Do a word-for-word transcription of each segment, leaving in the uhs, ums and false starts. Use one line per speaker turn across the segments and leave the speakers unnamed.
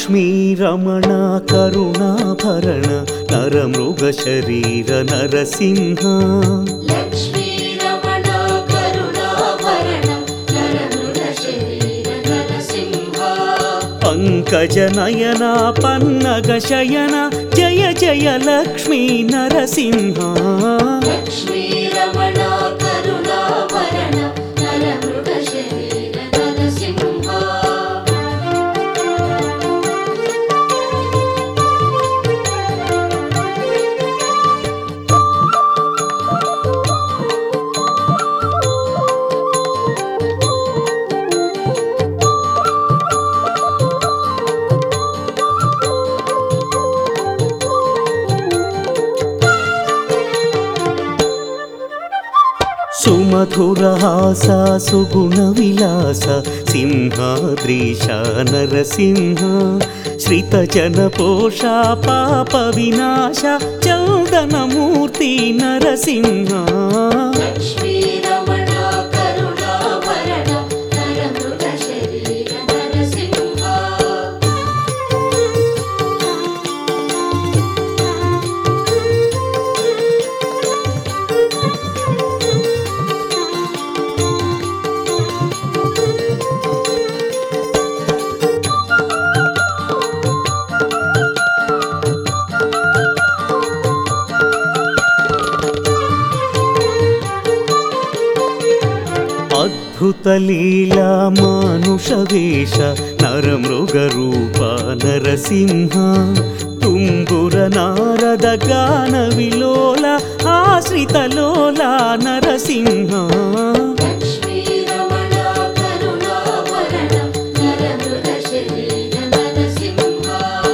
లక్ష్మీ రమణ కరుణాభరణ నరమృగ శరీర నరసింహ
లక్ష్మీ రమణ కరుణాభరణ నరమృగ శరీర నరసింహ
పంకజ నయన పన్నగ శయన జయ జయ లక్ష్మీ నరసింహ
లక్ష్మీ రమణ కరుణాభరణ నరమృగ శరీర నరసింహ
సుమధురహాస సుగుణ విలాస సింహాద్రీశ నరసింహ శ్రితజన పోష పాప వినాశ చందనమూర్తి నరసింహ
లక్ష్మీ రమణ కరుణాభరణ నరమృగ శరీర నరసింహ
అద్భుత లీలా మానుష వేష నరమృగ రూప నరసింహ తుంగుర నారద గాన విలోల ఆశ్రిత లోల నరసింహ
లక్ష్మీ రమణ కరుణాభరణ నరమృగ శరీర నరసింహ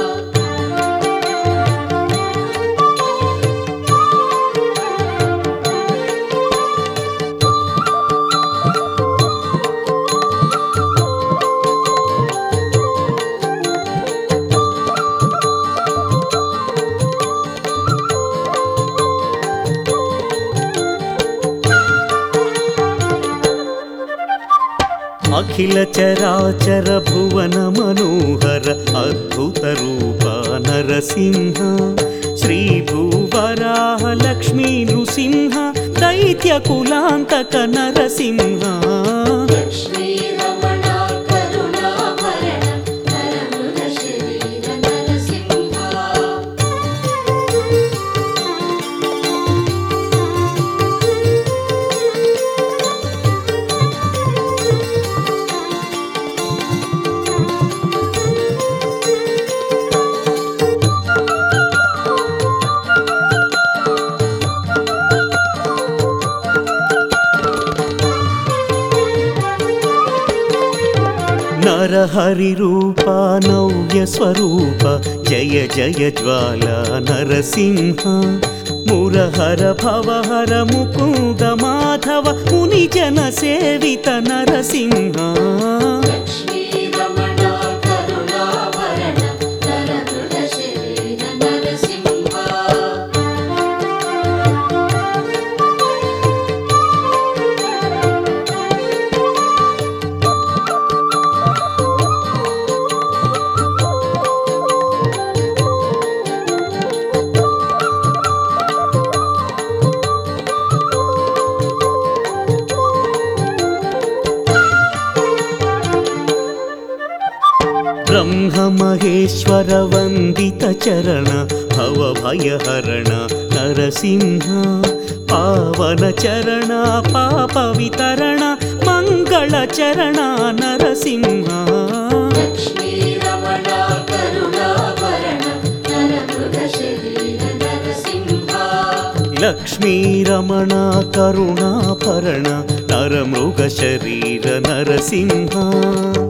అఖిల చరాచర భువన మనోహర అద్భుత రూప నరసింహ శ్రీ భూవరాహ లక్ష్మీ నృసింహ దైత్య కులాంతక నరసింహ
లక్ష్మీ రమణ కరుణాభరణ నరమృగ శరీర నరసింహ
నరహరి రూప నవ్య స్వరూప జయ జయ జ్వాల నరసింహ మురహర భవహర ముకుంద మాధవ ముని జన సేవిత నరసింహ
లక్ష్మీ రమణ కరుణాభరణ నరమృగ శరీర నరసింహ
బ్రహ్మ మహేశ్వర వందిత చరణ భవ భయహరణ నరసింహ పావన చరణ పాప వితరణ మంగళ చరణ నరసింహ
లక్ష్మీ రమణ కరుణాభరణ నరమృగ శరీర నరసింహ
లక్ష్మీ రమణ కరుణాభరణ నరమృగ శరీర నరసింహ